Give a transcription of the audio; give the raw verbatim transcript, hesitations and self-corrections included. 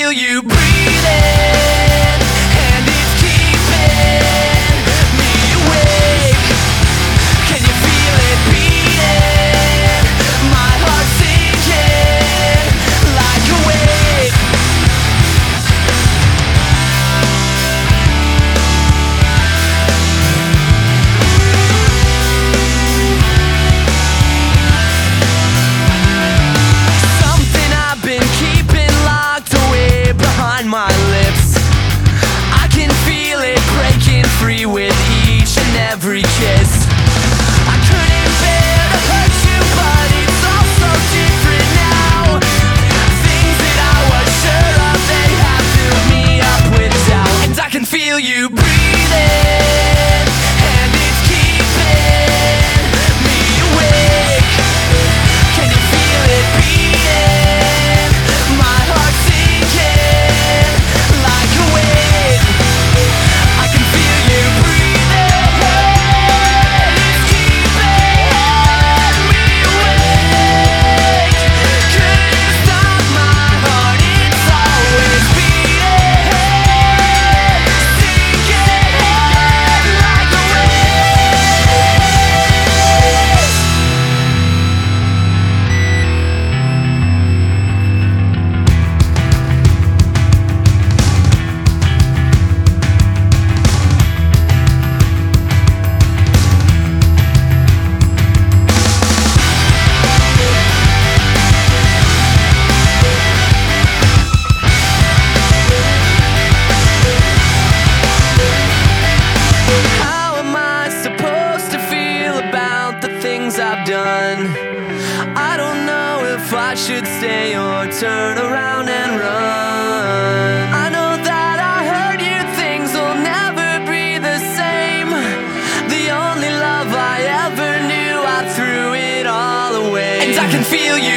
feel you breathing, and it's keeping me awake. Can you feel it beating? My heart's sinking like a wave. Something I've been keeping locked away behind my lips, I can feel it breaking free with each and every kiss. I couldn't bear to hurt you, but it's all so different now. Things that I was sure of, they have filled me up with doubt. And I can feel you breathing, and it's keeping me awake. Can you feel it beating? My heart's sinking like a wave. I can feel you breathing, it's keeping me awake. Could you stop my heart? It's always beating, sinking like a wave. How am I supposed to feel about the things I've done? I don't know if I should stay or turn around and run. I know that I hurt you, things will never be the same. The only love I ever knew, I threw it all away. And I can feel you